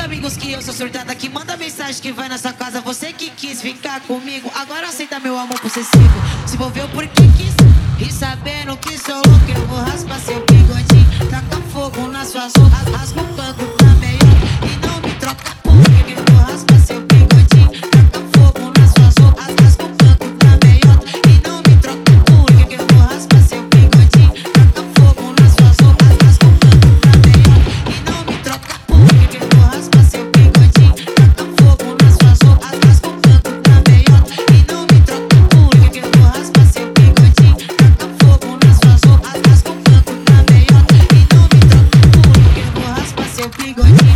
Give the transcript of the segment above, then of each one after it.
amigos que eu sou surtada, que manda mensagem que vai na sua casa. Você que quis ficar comigo, agora aceita meu amor possessivo. Se envolveu porque quis, e sabendo que sou louco, eu vou raspar seu bigodinho. Taca fogo nas suas roupas, rasga o canto da meiota. E não me troca porque eu vou raspar seu bigodinho. Taca fogo nas suas roupas, rasga o canto da meiota. E não me troca porque eu vou raspar seu bigodinho. Taca fogo nas suas roupas, rasga o canto da meiota. E não me troca porque eu vou raspar seu bigodinho. Taca fogo nas suas roupas, rasga o canto da meiota. E não me troca porque eu vou raspar seu bigodinho. Taca fogo nas suas roupas, rasga o canto da meiota. E não me troca porque eu vou raspar seu bigodinho.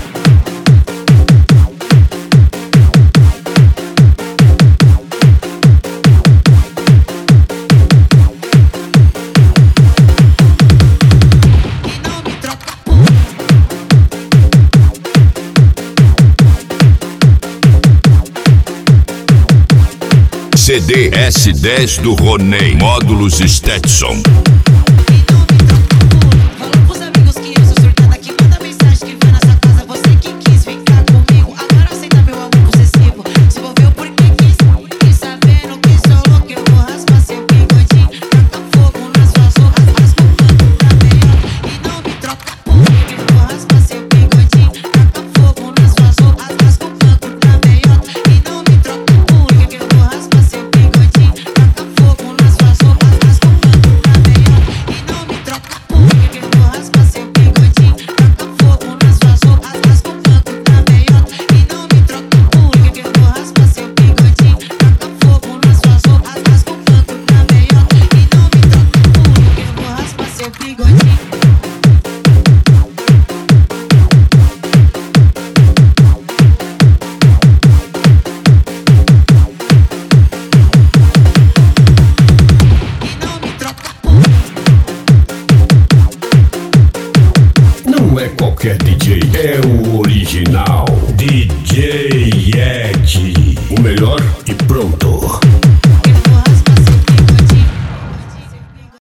CD S10 do Roney, módulos Stetson. Falou pros amigos que eu sou surtada, que manda mensagem que vai na sua casa. Você que quis ficar comigo, agora aceita meu amor possessivo. Se envolveu porque quis, e sabendo que sou louco, eu vou raspar seu bigodinho. Taca fogo nas suas roupas, rasga o canto da meiota. E não me troca porque eu vou raspar seu bigodinho. Taca fogo nas suas roupas, rasga o canto da meiota. E não me troca porque eu vou raspar seu bigodinho. Taca fogo nas suas roupas, rasga o canto da meiota. E não me troca porque eu vou raspar seu bigodinho. Taca fogo nas suas roupas, rasga o canto da meiota. E não me troca porque eu vou raspar seu bigodinho. Taca fogo nas suas roupas, rasga o canto da meiota. E não me troca porque eu vou raspar seu bigodinho. Não é qualquer DJ, é o original DJ Ed, o melhor